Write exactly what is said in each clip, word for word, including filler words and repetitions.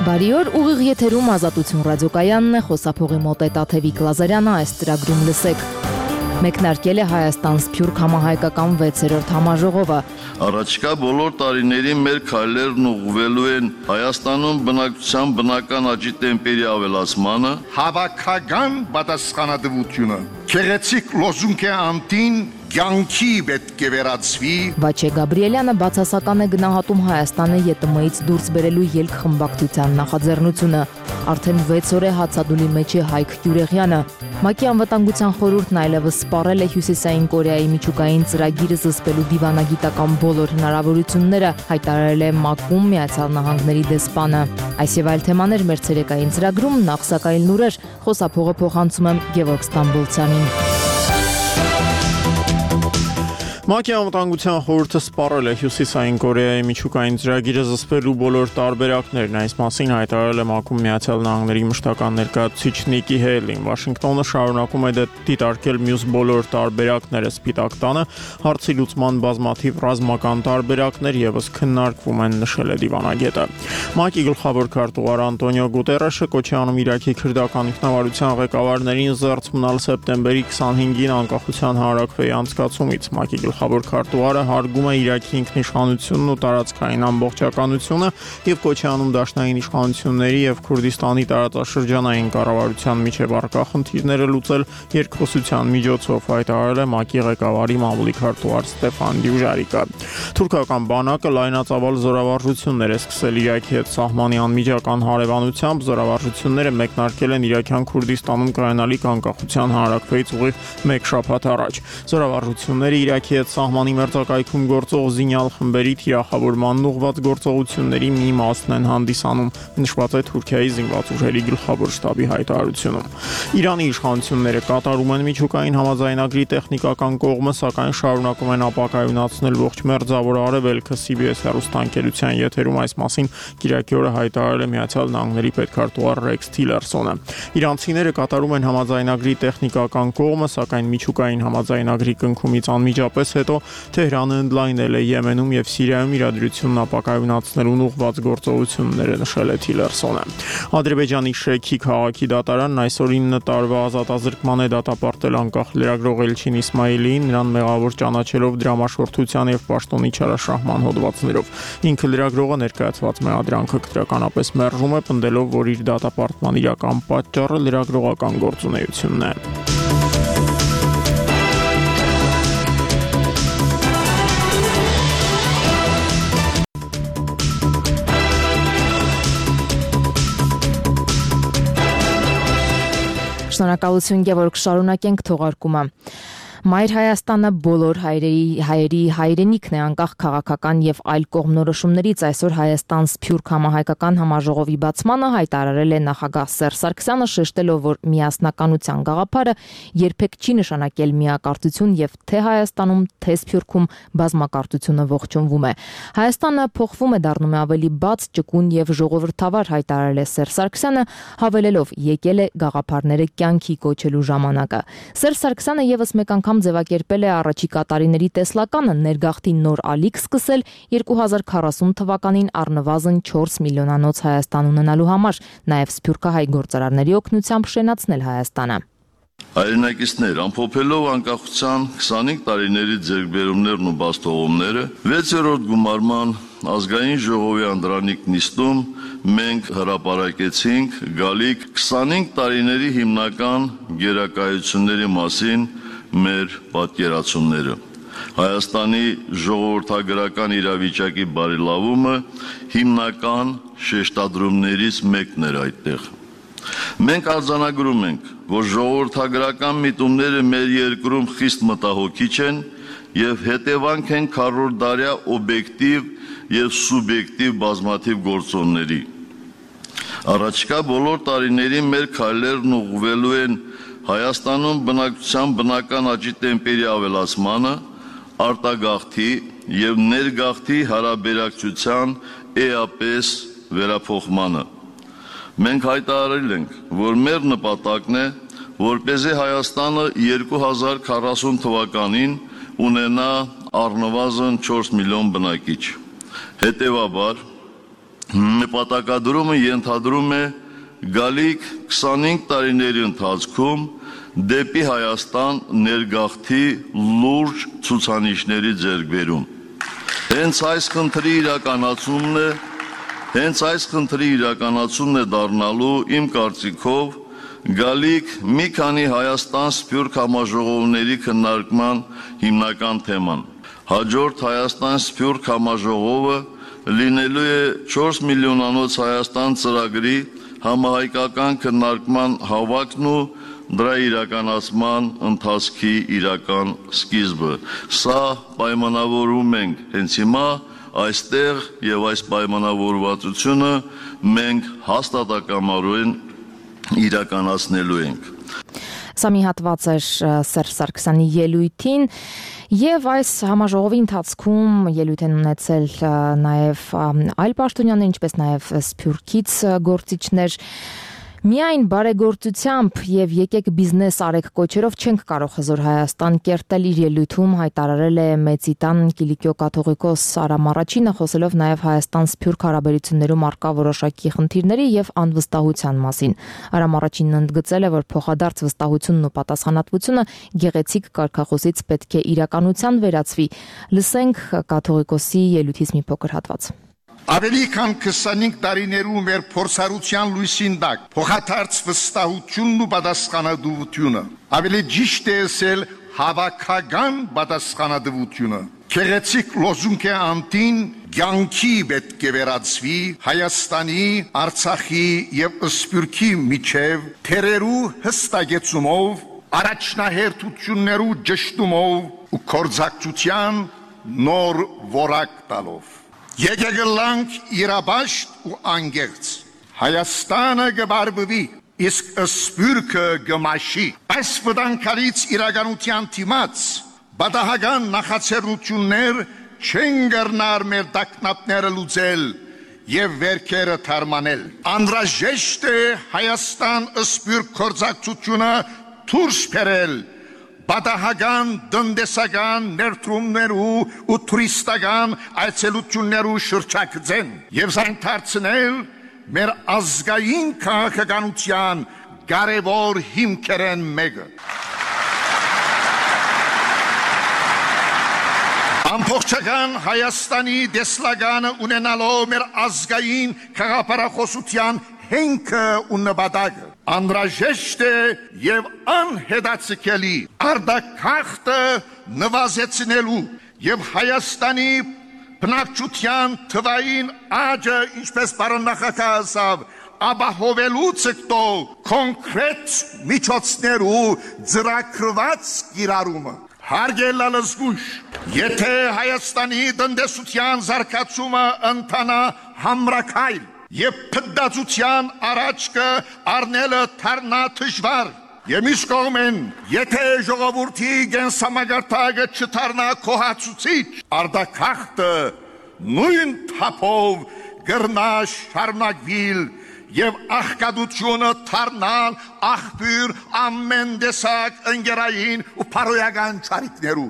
Բարի օր, ուղիղ եթերում Ազատություն ռադիոկայանն է, խոսափողի մոտ է Տաթևիկ Լազարյանը, այս ծրագրում լսեք։ Մեկնարկել է Հայաստան-Սփյուռք համահայկական վեցերորդ համաժողովը։ Առաջիկա բոլոր տարիներին մեր քայլերն ուղղվելու են Հայաստանում բնակչության բնական աճի տեմպերի ավելացմանը, հավաքական պատասխանատվությունը, քերեցիկ լոզունգի անտին Գյանքի պետք է վերածվի։ Վաչե Գաբրիելյանը բացասական է գնահատում Հայաստանը ԵՏՄ-ից դուրս բերելու ելքխմբակցության նախաձեռնությունը։ Արդեն վեց օր է հացադուլի մեջ է Հայկ Գյուրեղյանը։ ՄԱԿ-ի անվտանգության խորհուրդն այլևս սպառել է Հյուսիսային Կորեայի միջուկային ծրագիրը զսպելու դիվանագիտական բոլոր հնարավորությունները, հայտարարել է ՄԱԿ-ում Միացյալ Նահանգների դեսպանը։ Այս եւ այլ թեմաներ մեր ցերեկային ծրագրում, նախ սակայն լուրեր, խոսափողը փոխանցում եմ Գևորգ Ստամբոլցյանին։ ՄԱԿ-ի անվտանգության խորհուրդը սպառել է Հյուսիսային Կորեայի միջուկային ծրագիրը զսպելու բոլոր տարբերակներն, այս մասին հայտարարել է ՄԱԿ-ում Միացյալ Նահանգների մշտական ներկայացուցիչ Նիկի Հեյլին։ Վաշինգտոնը շարունակում է դիտարկել մյուս բոլոր տարբերակները Սպիտակ տանը, հարցի լուծման բազմաթիվ ռազմական տարբերակներ ևս քննարկվում են, նշել է դիվանագետը։ ՄԱԿ-ի գլխավոր քարտուղար Անտոնիո Գուտերեշը կոչ է անում Իրաքի քրդական ինքնավարության ղեկավարներին զերծ մնալ սեպտեմբերի քսանհինգին անկախության հանրաքվեի անցկացումից։ ՄԱԿ-ի գլխավոր քարտուղարը հարգում է Իրաքի ինքնիշխանությունն ու տարածքային ամբողջականությունը եւ կոչ է անում դաշնային իշխանությունների եւ Քուրդիստանի տարածաշրջանային կառավարության միջև առկա խնդիրները լուծել երկխոսության միջոցով, հայտարարել է ՄԱԿ-ի ղեկավարի մամուլի քարտուղար Ստեփան Դյուժարիկը։ Թուրքական բանակը լայնածավալ զորավարժություններ է սկսել Իրաքի հետ սահմանի անմիջական հարևանությամբ, զորավարժությունները մեկնարկել են Իրաքյան Քուրդիստանում կայանալիք անկախության հանրաքվեից ուղիղ մեկ շաբաթ առաջ։ Զորավարժությունները Իրաքի հետ սահմանի մերձակայքում գործող զինյալ խմբերի թիրախավորմանն ուղղված գործողությունների մի մասն են հանդիսանում, նշված է Թուրքիայի զինված ուժերի գլխավոր շտաբի հայտարարությունում։ Իրանի իշխանությունները կատարում են միջուկային համաձայնագրի տեխնիկական կողմը, սակայն շարունակում են ապակայունացնել ողջ մերձավոր արևելքը, սի բի էս հեռուստաընկերության եթերում այս մասին կիրակի օրը հայտարարել է Միացյալ Նահանգների պետքարտուղար Ռեքս Թիլերսոնը։ Իրանցիները կատարում են համաձայնագրի տեխնիկական կողմը, սակայն միջուկային համաձայնագրի կնքումից անմիջապես հետո Թեհրանը ընդլայնել է Եմենում եւ Սիրիայում իրադրությունն ապակայունացնելուն ուղղված գործողությունները, նշել է Թիլերսոնը։ Ադրբեջանի Շեքի քաղաքի դատարանն այսօր ինը տարվա ազատազրկման է դատապարտել անկախ լրագրող Էլչին Իսմայիլիին, նրան մեղավոր ճանաչելով դրամաշորթության եւ պաշտոնի չարաշահման հոդվածներով։ Ինքը լրագրողը ներկայացված մեղադրանքը քրեականապես մերժում է, պնդելով, որ իր դատապարտման իրական պատճառը լրագրողական գործունեությունն է։ Շնորհակալություն Գևորգ, շարունակենք թողարկումը։ Մայր Հայաստանը բոլոր հայրերի հայերի հայրենիքն է, անկախ քաղաքական եւ այլ կողմնորոշումներից այսօր Հայաստան-Սփյուռք համահայկական համաժողովի բացմանը հայտարարել է նախագահ Սերժ Սարգսյանը, շեշտելով, որ միասնականության գաղափարը երբեք չի նշանակել միակարծություն եւ թե Հայաստանում, թե Սփյուռքում բազմակարծությունը ողջունվում է։ Հայաստանը փոխվում է, դառնում է ավելի բաց, ճկուն եւ ժողովրդավար, հայտարարել է Սերժ Սարգսյանը, հավելելով՝ եկել է գաղափարները կյանքի կոչելու ժամանակը։ Սերժ Սարգսյանը եւս մեկ անգամ ձևակերպել է առաջիկա տարիների տեսլականը, ներգաղթի նոր ալիք սկսել երկու հազար քառասուն թվականին առնվազն չորս միլիոնանոց Հայաստան ունենալու համար, նաև սփյուռքահայ գործարարների օգնությամբ շենացնել Հայաստանը։ Հայրենակիցներ, ամփոփելով անկախության քսանհինգ տարիների ձեռքբերումներն ու բաստողումները, վեցերորդ գումարման ազգային ժողովի անդրանիկ նիստում մենք հրապարակեցինք գալիք քսանհինգ տարիների հիմնական գերակայությունների մասին մեր պատկերացումները։ Հայաստանի ժողովրդագրական իրավիճակի բարելավումը հիմնական շեշտադրումներից մեկն էր այդտեղ։ Մենք արձանագրում ենք, որ ժողովրդագրական միտումները մեր երկրում խիստ մտահոգիչ են եւ հետևանք են քառորդդարյա օբյեկտիվ եւ սուբյեկտիվ բազմաթիվ գործոնների։ Առաջիկա բոլոր տարիներին մեր քայլերն ուղղվելու են Հայաստանում բնակչության բնական աճի տեմպերի ավելացմանը, արտագաղթի եւ ներգաղթի հարաբերակցության էապես վերափոխմանը։ Մենք հայտարարել ենք, որ մեր նպատակն է, որպեսզի Հայաստանը երկու հազար քառասուն թվականին ունենա առնվազն չորս միլիոն բնակիչ։ Հետևաբար Նպատակադրումը ենթադրում է գալիք քսանհինգ տարիների ընթացքում դեպի Հայաստան ներգաղթի լուրջ ցուցանիշների ձեռքբերում։ Հենց այս խնդրի իրականացումն է, հենց այս խնդրի իրականացումն է դառնալու իմ կարծիքով գալիք մի քանի Հայաստան Սփյուռք համաժողովների քննարկման հիմնական թեման։ Հաջորդ Հայաստան Սփյուռք համաժողովը լինելու է չորս միլիոնանոց Հայաստան ծրագրի համահայկական քննարկման հավաքն ու դրա իրականացման ընթացքի իրական սկիզբը։ Սա պայմանավորում ենք հենց հիմա այստեղ եւ այս պայմանավորվածությունը մենք հաստատակամորեն իրականացնելու ենք։ Սա մի հատված էր Սերժ Սարգսյանի ելույթին եւ այս համաժողովի ընթացքում ելույթ են ունեցել նաեւ այլ պաշտոնյաներ, ինչպես նաեւ Սփյուռքից գործիչներ։ Միայն բարեգործությամբ եւ եկեք բիզնես արեք կոչերով չենք կարող հզոր Հայաստան կերտել, իր ելույթում հայտարարել է Մեծիտան Կիլիկիո կաթողիկոս Արամ Առաջինը, խոսելով նաեւ Հայաստան-Սփյուռք հարաբերություններում առկա որոշակի խնդիրների եւ անվստահության մասին։ Արամ Առաջինն ընդգծել է, որ փոխադարձ վստահությունն ու պատասխանատվությունը գեղեցիկ կարգախոսից պետք է իրականության վերածվի։ Լսենք կաթողիկոսի ելույթից մի փոքր հատված։ Ավելի քան քսանհինգ տարիներու մեր փորձառության լույսին տակ փոխադարձ վստահությունն ու պատասխանատվությունը, ավելի ճիշտ է ասել հավաքական պատասխանատվությունը, քեղեցիկ լոզունգ է անտին կյանքի պետք է վերածվի Հայաստանի, Արցախի եւ Սփյուռքի միջև թերերու հստակեցումով, առաջնահերթություններու ճշտումով ու կորձակցության նոր որակ տալով։ Եկեք լանք իրաբաշտ ու անգերց, Հայաստանը գբարբվի, իսկ Սփյուռքը գմաշի։ Այս վտանգալից իրականության դիմաց բադահական նախաձեռնություններ չեն գռնար մեր տակնապները լուծել եւ վերքերը թարմանել։ Անհրաժեշտ է Հայաստան-Սփյուռք կորձակցությունը դուրս բերել բադահական դնդեսական ներդրումներու ու տուրիստական այցելություններու շրջակցեն եւ զայն դարձնել մեր ազգային քաղաքականության կարևոր հիմքերեն մեկը։ Ամբողջական Հայաստանի դեսլագանը ունենալով մեր ազգային քաղաքապարախոսության հենքը ու նպատակը անհրաժեշտ է եւ անհետաձգելի արտաքաղթը նվազեցնելու եւ Հայաստանի բնակչության թվային աճը, ինչպես պարոն նախագահ ասավ, ապահովելու ցկտող կոնկրետ միջոցներու ծրագրված կիրառումը։ Հարգելի զգույշ, եթե Հայաստանի տնտեսության զարգացումը ընթանա համրաքայլ եւ փդացության առաջքը առնելը թարնա դժվար, եւ մյուս կողմեն, եթե ժողովրդի գենսամագարտակը չթարնա կոհացուցիչ, արտաքաղթը նույն թափով գրնա շարունակվել եւ աղքատությունը թարնալ աղբյուր ամեն տեսակ ընկերային ու փարոյական ճարիքներու։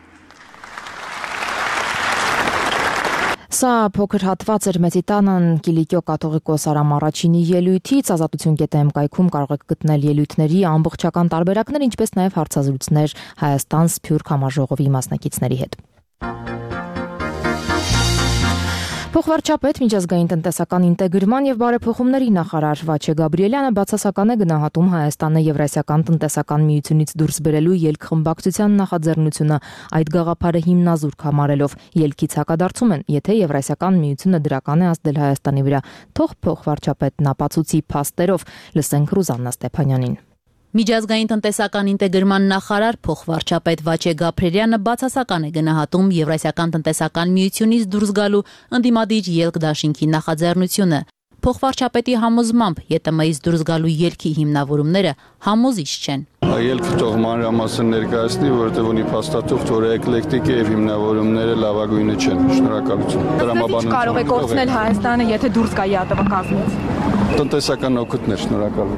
Սա փոքր հատված էր Մեծիտանան Կիլիկիո կաթողիկոս Արամ Առաջինի ելույթից։ Ազատություն կետ եմ կայքում կարող եք գտնել ելույթների ամբողջական տարբերակներ, ինչպես նաև հարցազրույցներ Հայաստան-Սփյուռք համաժողովի մասնակիցների հետ։ Փոխվարչապետ, միջազգային տնտեսական ինտեգրման եւ բարեփոխումների նախարար Վաչե Գաբրիելյանը բացասական է գնահատում Հայաստանը Եվրասիական տնտեսական միությունից դուրս բերելու ելքխմբակցության նախաձեռնությունը, այդ գաղափարը հիմնազուրկ համարելով։ Ելքից հակադարձում են, եթե Եվրասիական միությունը դրական է ազդել Հայաստանի վրա, թող փոխվարչապետն ապացուցի փաստերով։ Լսենք Ռուզաննա Ստեփանյանին։ Միջազգային տնտեսական ինտեգրման նախարար փոխվարչապետ Վաչե Գաբրիելյանը բացասական է գնահատում Եվրասիական տնտեսական միությունից դուրս գալու ընդդիմադիր ելք դաշինքի նախաձեռնությունը։ Փոխվարչապետի համոզմամբ ԵՏՄ-ից դուրս գալու ելքի հիմնավորումները համոզիչ չեն։ Ելքը թող մանրամասն ներկայացնի, որովհետև ունի փաստաթուղթ, որ էկլեկտիկ է եւ հիմնավորումները լավագույնը չեն։ Շնորհակալություն։ Դրամաբանություն կարող է կորցնել Հայաստանը, եթե դուրս գա ԵԱՏՄ կազմից։ Տնտեսական օգուտներ, շնորհակալություն։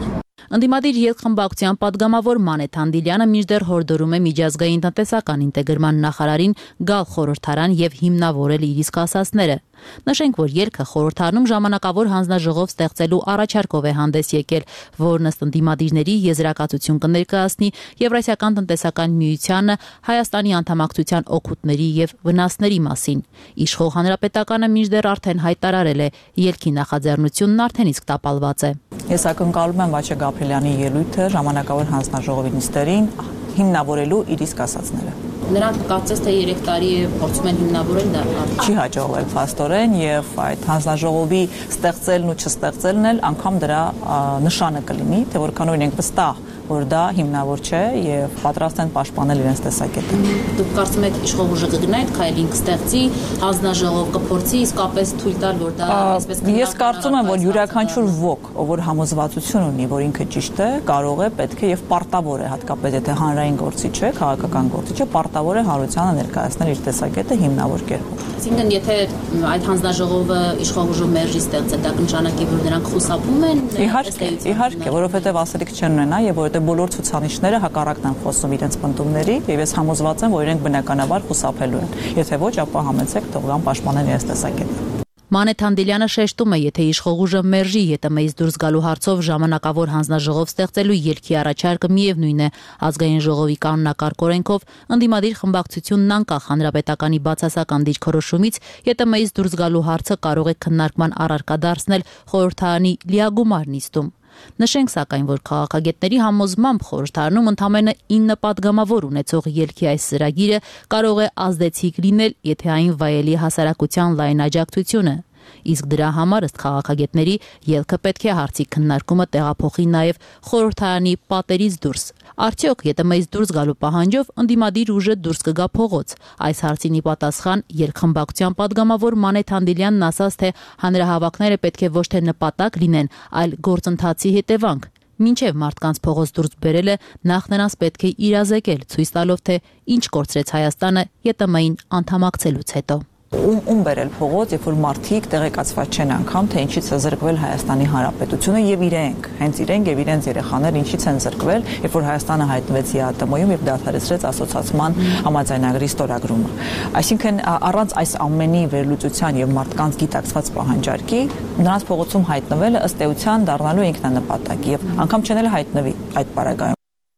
Ընդդիմադիր ելք-խմբակցության падգամավոր Մանե Թանդիլյանը մինչդեռ հորդորում է միջազգային տնտեսական ինտեգրման նախարարին գալ խորհրդարան եւ հիմնավորել իր իսկ ասածները։ Նշենք, որ ելքը խորհրդարանում ժամանակավոր հանձնաժողով ստեղծելու առաջարկով է հանդես եկել, որն ըստ ընդդիմադիրների եզրակացություն կներկայացնի Եվրասիական տնտեսական միությանը Հայաստանի անդամակցության օգուտների եւ վնասների մասին։ Իշխող հանրապետականը մինչդեռ արդեն հայտարարել է, ելքի նախաձեռնությունն արդեն իսկ տապալված է։ Ես ակնկալում եմ Վաչե Գաբրիելյանի ելույթը ժամանակավոր հանձնաժողովի նիստերին հիմնավորելու իր իսկ ասածները։ Նրանք կարծես թե երեք տարի է փորձում են հիմնավորել դա։ Չի հաջողվել փաստորեն եւ այդ հանձնաժողովի ստեղծելն ու չստեղծելն էլ անգամ դրա նշանը կլինի, թե որքան օրինակ վստահ որ դա հիմնավոր չէ եւ պատրաստ են պաշտպանել իրենց տեսակետը։ Դուք կարծում եք իշխող ուժը կգնա այդ քայլին կստեղծի, հանձնաժողով կփորձի իսկապես թույլ տալ, որ դա այսպես կնա։ Ես կարծում եմ, որ յուրաքանչյուր ոք, ով որ համոզվածություն ունի, որ ինքը ճիշտ է, կարող է, պետք է եւ պարտավոր է, հատկապես եթե հանրային գործիչ է, քաղաքական գործիչ է, պարտավոր է հանրությանը ներկայացնել իր տեսակետը հիմնավոր կերպով։ Այսինքն, եթե այդ հանձնաժողովը իշխող ուժը մերժի ստեղծել, դա կնշանակի, որ նրանք խուսափում են։ Իհարկե, իհարկե, որովհետեւ ասելիք չեն ունենա եւ որովհետեւ բոլոր ցուցանիշները հակառակն են խոսում իրենց պնդումների եւ ես համոզված եմ, որ իրենք բնականաբար խուսափելու են։ Եթե ոչ, ապա համեցեք թող գան պաշտպանեն իրենց տեսակետը։ Մանե Թանդիլյանը շեշտում է, եթե իշխող ուժը մերժի ԵՏՄ-ից դուրս գալու հարցով ժամանակավոր հանձնաժողով ստեղծելու ելքի առաջարկը միևնույն է ազգային ժողովի կանոնակարգ օրենքով ընդդիմադիր խմբակցությունն անկախ հանրապետականի բացասական դիրքորոշումից ԵՏՄ-ից դուրս գալու հարցը կարող է քննարկման առարկա դարձնել խորհրդարանի լիագումար նիստում։ Նշենք սակայն, որ քաղաքագետների համոզմամբ խորհրդարանում ընդամենը ինը падգամավոր ունեցող ելքի այս ծրագիրը կարող է ազդեցիկ լինել, եթե այն վայելի հասարակության լայն աջակցությունը։ Իսկ դրա համար ըստ քաղաքագետների ելքը պետք է հարցի քննարկումը տեղափոխի նաև խորհրդարանի պատերից դուրս։ Արդյոք ԵՏՄ-ից դուրս գալու պահանջով ընդդիմադիր ուժը դուրս կգա փողոց։ Այս հարցին ի պատասխան ելքխմբակցության падգամավոր Մանե Թանդիլյանն ասաց, թե հանրահավաքները պետք է ոչ թե նպատակ լինեն, այլ գործընթացի հետևանք։ Մինչև մարդկանց փողոց դուրս բերելը նախ նրանց պետք է իրազեկել, ցույց տալով, թե ինչ կորցրեց Հայաստանը ԵՏՄ-ին անդամակցելուց հետո։ Ում ում բերել փողոց, երբ որ մարդիկ տեղեկացված չեն անգամ, թե ինչից է զրկվել Հայաստանի Հանրապետությունը եւ իրենք, հենց իրենք եւ իրենց երեխաները ինչից են զրկվել, երբ որ Հայաստանը հայտնվեց ԵԱՏՄ-ում եւ դադարեցրեց ասոցիացման համաձայնագրի ստորագրումը։ Այսինքն առանց այս ամենի վերլուծության եւ մարդկանց գիտակցված պահանջարկի նրանց փողոցում հայտնվելը ըստ էության դառնալու ինքնանպատակ եւ անգամ չեն էլ հայտնվի այդ պարագայում։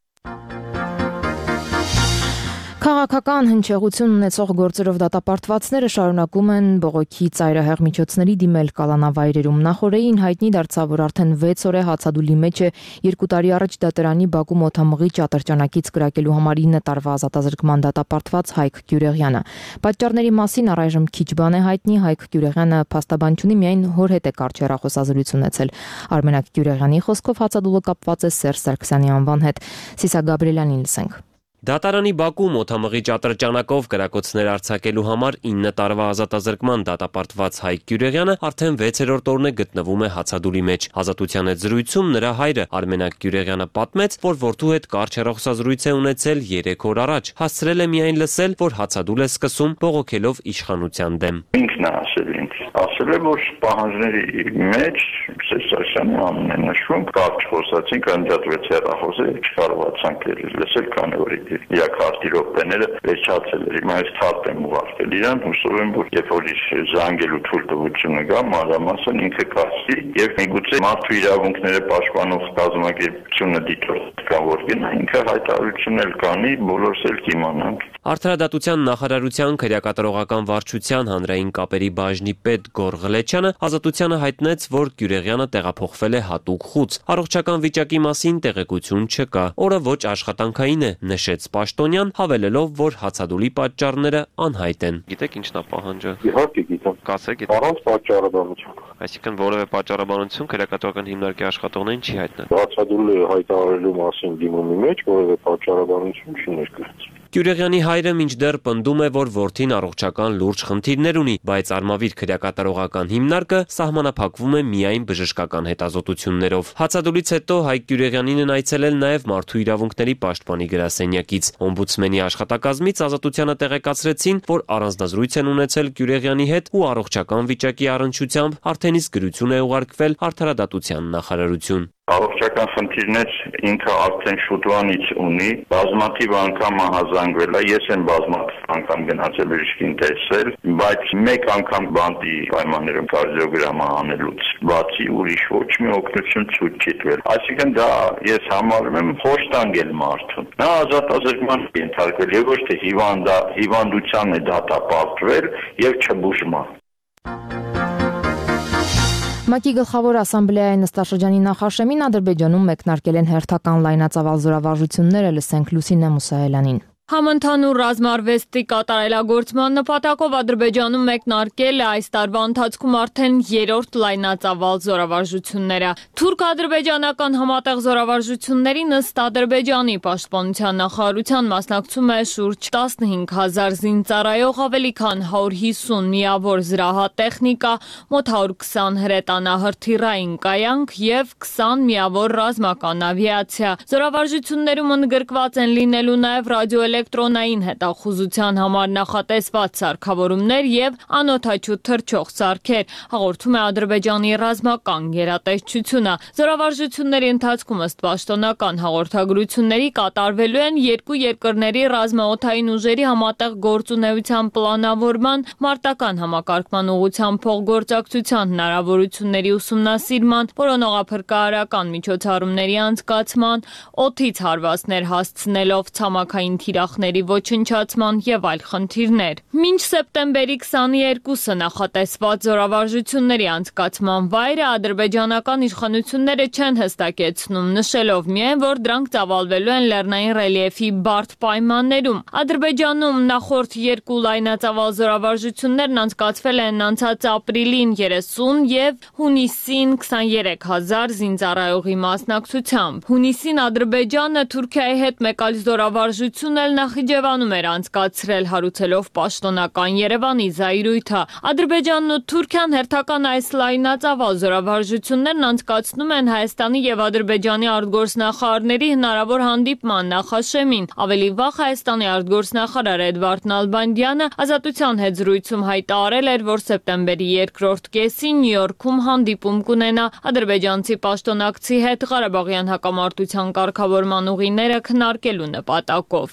Քաղաքական հնչեղություն ունեցող գործերով դատապարտվածները շարունակում են բողոքի ծայրահեղ միջոցների դիմել կալանավայրերում։ Նախորդին հայտնի դարձավ, որ արդեն վեց օր է հացադուլի մեջ է երկու տարի առաջ դատարանի Բաքու մոթամղիչ ատրճանակից կրակելու համար ինը տարվա ազատազրկման դատապարտված Հայկ Գյուրեղյանը։ Պատճառների մասին առայժմ քիչ բան է հայտնի, Հայկ Գյուրեղյանը փաստաբանությունի միայն հոր հետ է կարճ հեռախոսազրույց ունեցել։ Արմենակ Գյուրեղյանի խոսքով հացադուլը կապված է Սերժ Սարգսյանի անվան հետ։ Սիսա Գաբրիելյանին լսենք։ Դատարանի Բաքու մոթամղիչ ատրճանակով կրակոցներ արձակելու համար ինը տարվա ազատազրկման դատապարտված Հայկ Գյուրեղյանը արդեն վեցերորդ օրն է գտնվում է հացադուլի մեջ։ Ազատության հետ զրույցում նրա հայրը Արմենակ Գյուրեղյանը պատմեց, որ որդու հետ կարճ հեռախոսազրույց է ունեցել երեք օր առաջ։ Հասցրել է միայն լսել, որ հացադուլ է սկսում բողոքելով իշխանության դեմ։ Ինքն է ասել ինձ, ասել է, որ պահանջների մեջ Սերժյանի անունն է նշվում, կարճ խոսացինք, անջատվեց հեռախոսը, չկարողացանք լսել, քանի որ Իակարտի րոպեները վերջացել էր։ Հիմա ես թարտ եմ ուղարկել իրան, հուսով եմ, որ երբ որ զանգելու թույլտվությունը գա, մանրամասն ինքը կասի եւ միգուցե մարդու իրավունքները պաշտպանող կազմակերպությունը դիտորդ կա, որ գնա ինքը հայտարարություն էլ կանի, բոլորս էլ կիմանանք։ Արդարադատության նախարարության քրեակատարողական վարչության հանրային կապերի բաժնի պետ Գոր Ղլեչյանը ազատությանը հայտնեց, որ Գյուրեղյանը տեղափոխվել է հատուկ խուց։ Առողջական վիճակի մասին տեղեկություն չկա։ Օրը ոչ աշխատանքային է, նշեց Պաշտոնյան, հավելելով, որ հացադուլի պատճառները անհայտ են։ Գիտեք ինչն է պահանջը։ Իհարկե գիտեմ։ Կասեք, առանց պատճառաբանություն։ Այսինքն որևէ պատճառաբանություն քրեակատարողական հիմնարկի աշխատողներին չի հայտնել։ Հացադուլը հայտարարելու մասին դիմումի մեջ որևէ պատճառաբանություն չի ներկայացվել։ Գյուրեղյանի հայրը մինչդեռ պնդում է, որ որդին առողջական լուրջ խնդիրներ ունի, բայց Արմավիր քրեակատարողական հիմնարկը սահմանափակվում է միայն բժշկական հետազոտություններով։ Հացադուլից հետո Հայկ Գյուրեղյանին են այցելել նաև մարդու իրավունքների պաշտպանի գրասենյակից։ Օմբուդսմենի աշխատակազմից ազատությանը տեղեկացրեցին, որ առանձնազրույց են ունեցել Գյուրեղյանի հետ ու առողջական վիճակի առնչությամբ արդեն իսկ գրություն է ուղարկվել Արդարադատության նախարարություն։ Առողջական խնդիրներ ինքը արդեն շուտվանից ունի, բազմաթիվ անգամ ահազանգվել է, ես եմ բազմաթիվ անգամ գնացել բժշկին տեսել, բայց մեկ անգամ բանտի պայմաններում կարդիոգրամ անելուց բացի ուրիշ ոչ մի օգնություն ցույց չի տվել։ Այսինքն դա ես համարում եմ խոշտանգել մարդուն։ Նա ազատազրկման ենթարկվել եւ ոչ թե հիվանդա հիվանդության է դատապարտվել եւ չբուժման։ ՄԱԿ-ի գլխավոր ասամբլեայի նստաշրջանի նախաշեմին Ադրբեջանում մեկնարկել են հերթական լայնածավալ զորավարժությունները, լսենք Լուսինե Մուսայելյանին։ Համընդհանուր ռազմարվեստի կատարելագործման նպատակով Ադրբեջանում մեկնարկել է այս տարվա ընթացքում արդեն երրորդ լայնածավալ զորավարժությունները։ Թուրք-ադրբեջանական համատեղ զորավարժություններին ըստ Ադրբեջանի պաշտպանության նախարարության մասնակցում է շուրջ տասնհինգ հազար զինծառայող, ավելի քան հարյուր հիսուն միավոր զրահատեխնիկա, մոտ հարյուր քսան հրետանահրթիռային կայանք եւ քսան միավոր ռազմական ավիացիա։ Զորավարժություններում ընդգրկված են լինելու նաեւ ռադիոէլեկտրոնային էլեկտրոնային հետախուզության համար նախատեսված սարքավորումներ եւ անօդաչու թռչող սարքեր, հաղորդում է Ադրբեջանի ռազմական գերատեսչությունը։ Զորավարժությունների ընթացքում ըստ պաշտոնական հաղորդագրությունների կատարվելու են երկու երկրների ռազմաօդային ուժերի համատեղ գործունեության պլանավորման, մարտական համակարգման ուղղությամբ փոխգործակցության հնարավորությունների ուսումնասիրման, որոնողափրկարարական միջոցառումների անցկացման, օդից հարվածներ հասցնելով ցամաքային թիրախների ոչնչացման եւ այլ խնդիրներ։ Մինչ սեպտեմբերի քսաներկուսը նախատեսված զորավարժությունների անցկացման վայրը ադրբեջանական իշխանությունները չեն հստակեցնում, նշելով միայն, որ դրանք ծավալվելու են լեռնային ռելիեֆի բարդ պայմաններում։ Ադրբեջանում նախորդ երկու լայնածավալ զորավարժություններն անցկացվել են անցած ապրիլին երեսուն եւ հունիսին քսաներեք հազար զինծառայողի մասնակցությամբ։ Հունիսին Ադրբեջանը Թուրքիայի հետ մեկ այլ զորավարժություն էլ Նախիջևանում էր անցկացրել, հարուցելով պաշտոնական Երևանի զայրույթը։ Ադրբեջանն ու Թուրքիան հերթական այս լայնածավալ զորավարժություններն անցկացնում են Հայաստանի եւ Ադրբեջանի արտգործնախարարների հնարավոր հանդիպման նախաշեմին։ Ավելի վաղ Հայաստանի արտգործնախարար Էդվարդ Նալբանդյանը Ազատության հետ զրույցում հայտարարել էր, որ սեպտեմբերի երկրորդ կեսին Նյու Յորքում հանդիպում կունենա ադրբեջանցի պաշտոնակցի հետ Ղարաբաղյան հակամարտության կարգավորման ուղիները քննարկելու նպատակով։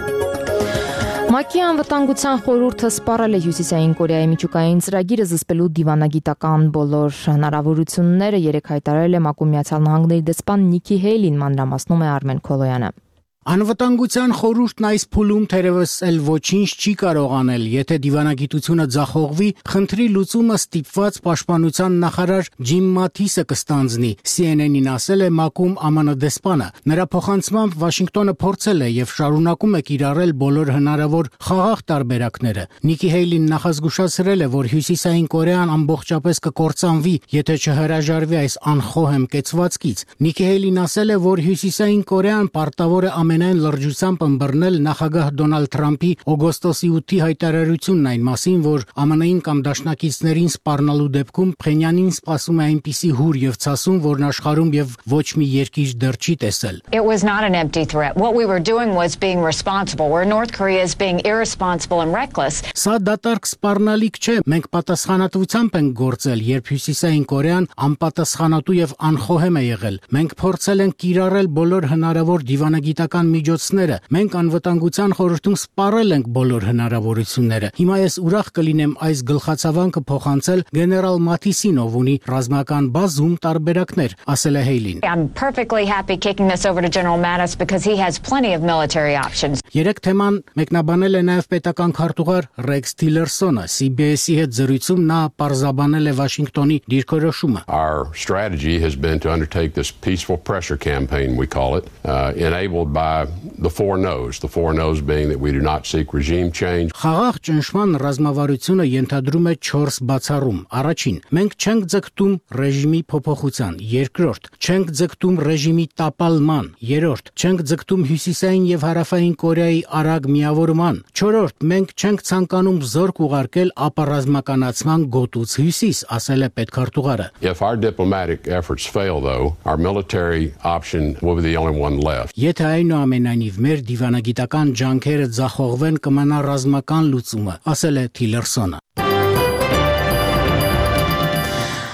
ՄԱԿ-ի անվտանգության խորհուրդը սպառել է Հյուսիսային Կորեայի միջուկային ծրագիրը զսպելու դիվանագիտական բոլոր հնարավորությունները, երեկ հայտարարել է ՄԱԿ-ում Միացյալ Նահանգների դեսպան Նիկի Հեյլին, մանրամասնում է Արմեն Քոլոյանը։ Անվտանգության խորհուրդն այս փուլում թերևս էլ ոչինչ չի կարող անել, եթե դիվանագիտությունը ձախողվի, խնդրի լուծումը ստիպված պաշտպանության նախարար Ջիմ Մաթիսը կստանձնի, C N N-ին ասել է ՄԱԿ-ում Ամն դեսպանը։ Նրա փոխանցմամբ Վաշինգտոնը փորձել է եւ շարունակում է կիրառել բոլոր հնարավոր խաղաղ տարբերակները։ Նիկի Հեյլին նախազգուշացրել է, որ Հյուսիսային Կորեան ամբողջապես կկործանվի, եթե չհրաժարվի այս անխոհեմ կեցվածքից։ Նիկի Հեյլին ասել է, որ Հյուսիսային Կորեան պարտավոր է ամենայն լրջությամբ ըմբռնել նախագահ Դոնալդ Թրամփի օգոստոսի ութի հայտարարությունն այն մասին, որ ԱՄՆ-ին կամ դաշնակիցներին սպառնալու դեպքում Փենյանին սպասում է այնպիսի հուր եւ ցասում, որն աշխարհում եւ ոչ մի երկիր դեռ չի տեսել։ It was not an empty threat. What we were doing was being responsible. Where North Korea is being irresponsible and reckless. Սա դատարկ սպառնալիք չէ։ Մենք պատասխանատվությամբ ենք գործել, երբ Հյուսիսային Կորեան անպատասխանատու եւ անխոհեմ է եղել։ Մենք փորձել ենք կիրառել բոլոր հնարավոր դիվանագիտական միջոցները։ Մենք անվտանգության խորհրդում սպառել ենք բոլոր հնարավորությունները։ Հիմա ես ուրախ կլինեմ այս գլխացավանքը փոխանցել գեներալ Մաթիսին, ով ունի ռազմական բազում տարբերակներ, ասել է Հեյլին։ I'm perfectly happy kicking this over to General Mattis because he has plenty of military options. Երեք թեման մեկնաբանել է նաև պետական քարտուղար Ռեքս Թիլերսոնը։ C B S-ի հետ զրույցում նա պարզաբանել է Վաշինգտոնի դիրքորոշումը։ Our strategy has been to undertake this peaceful pressure campaign, we call it, uh, enabled by the four no's, the four no's being that we do not seek regime change. Խաղաղ ճնշման ռազմավարությունը ենթադրում է չորս բացառում։ Առաջին, մենք չենք ձգտում ռեժիմի փոփոխության։ Երկրորդ, չենք ձգտում ռեժիմի տապալման։ Երրորդ, չենք ձգտում Հյուսիսային եւ Հարավային Կորեայի արագ միավորման։ Չորրորդ, մենք չենք ցանկանում զորք ուղարկել ապառազմականացման գոտուց հյուսիս, ասել է պետքարտուղարը։ If our diplomatic efforts fail though, our military option will be the only one left. Եթե այնուամենայնիվ մեր դիվանագիտական ջանքերը ձախողվեն, կմնա ռազմական լուծումը, ասել է Թիլերսոնը։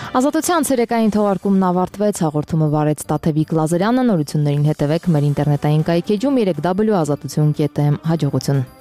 Ազատության ցերեկային թողարկումն ավարտվեց, հաղորդումը վարեց Տաթևիկ Լազարյանը, նորություններին հետևեք մեր ինտերնետային կայքեջում երեք w ազատություն կետ am հաջողություն։